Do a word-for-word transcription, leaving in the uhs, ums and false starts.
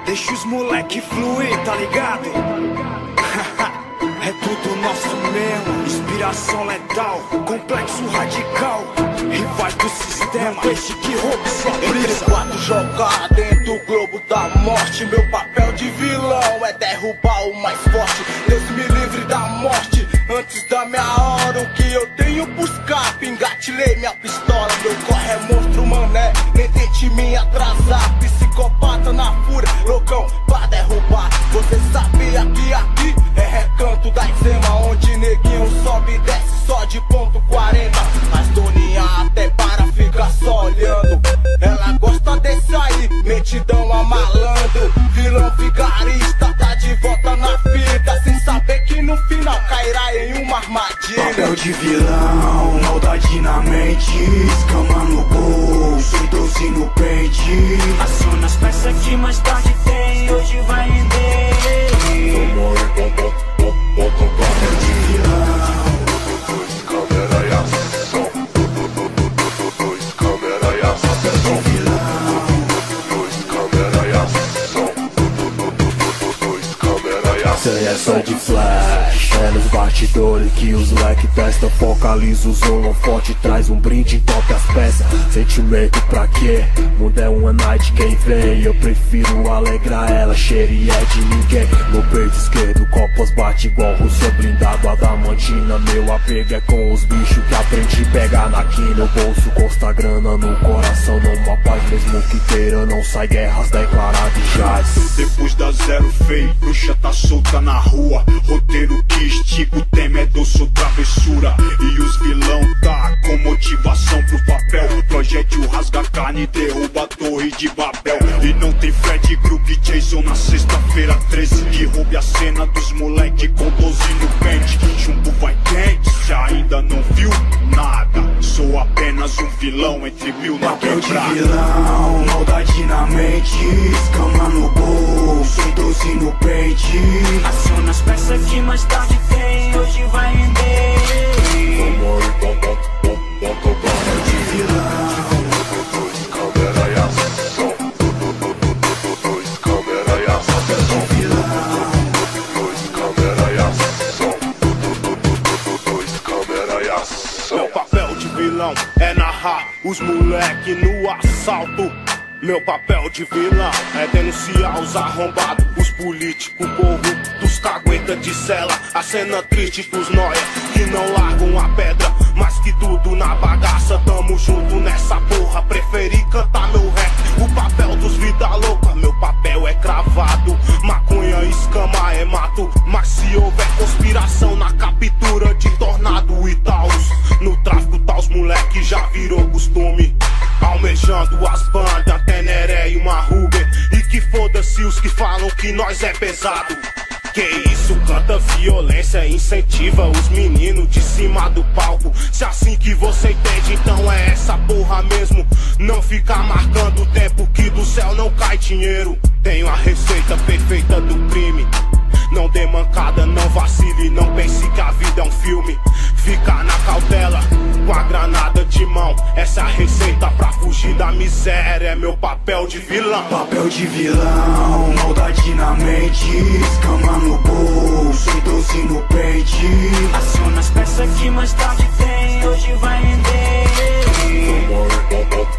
Deixa os moleque fluir, tá ligado? É tudo nosso mesmo. Inspiração letal, complexo radical, rivais do sistema, peixe que rouba sua brisa. Quatro jogar dentro do globo da morte. Meu papel de vilão é derrubar o mais forte. Deus me livre da morte antes da minha hora. O que eu tenho buscar, engatilhei minha pistola. Meu corre é monstro, mané, nem tente me atrasar. Psicopata na fúria, loucão pra derrubar. Você sabia que aqui é recanto da Izema, onde neguinho sobe e desce só de ponto quarenta. As doninha até para ficar só olhando. Ela gosta desse aí, metidão a malandro. Vilão vigarista tá de volta na fita, sem saber que no final cairá em uma armadilha. Papel de vilão, maldade na mente, escama no bolso e doze no pente. Aciona as peças que mais tarde tem, hoje vai render. Papel de vilão, Câmera e ação. Dois câmera e ação. papel de vilão, Dois câmera e ação. Dois câmera e ação. Cê é só de flash, é nos bastidores que os leque testa. Focaliza o zona forte, traz um brinde, toca as peças. Sentimento pra quê? Mundo é uma night, quem vem? Eu prefiro alegrar ela, cheire é de ninguém. No peito esquerdo, copas bate igual Rússia blindado. Adamantina, meu apego é com os bichos que aprendi a pegar na quina. No bolso consta grana, no coração não há paz. Mesmo que queira, não sai guerras declaradas e jaz. Depois da zero feio, bruxa tá solta na rua. Roteiro que estica, o tema é doce ou travessura. E os vilão tá com motivação pro papel. Projétil rasga carne e derruba a torre de Babel. E não tem Fred Krueger e Jason na sexta-feira treze, que roube a cena dos moleque com doze no pente. Chumbo vai quente, se ainda não viu nada. Sou apenas um vilão entre mil na papel de quebrada. vilão, maldade na mente, escama no bolso e doze no pente. Aciona as peças que mais tarde tem, hoje vai render. Papel de vilão, Dois câmera e ação. Dois câmera e ação. papel de vilão, Dois câmera e ação. Dois câmera e ação. Meu papel de vilão é narrar os moleque no assalto. Meu papel de vilão é denunciar os arrombados, os políticos corruptos, cagueta de cela. A cena triste dos nóia que não largam a pedra, mas que tudo na bagaça. Tamo junto nessa porra, preferi cantar meu rap. O papel dos vida louca, meu papel é cravado. Maconha, escama é mato, mas se houver conspiração na captura de tornado e taus, no tráfico taus moleque já virou costume. Almejando as bandas, Teneré e uma Ruger. E que foda-se os que falam que nós é pesado. Que isso, canta violência, incentiva os meninos de cima do palco. Se assim que você entende, então é essa porra mesmo. Não ficar marcando o tempo que do céu não cai dinheiro. Tenho a receita perfeita do crime. Não dê mancada, não vacile, não pense que a vida é um filme. Ficar na cautela, com a granada de mão. Essa é a receita pra fugir da miséria, é meu papel de vilão. papel de vilão, maldade na mente, escama no bolso e doze no pente. Aciona as peças que mais tarde tem, hoje vai render.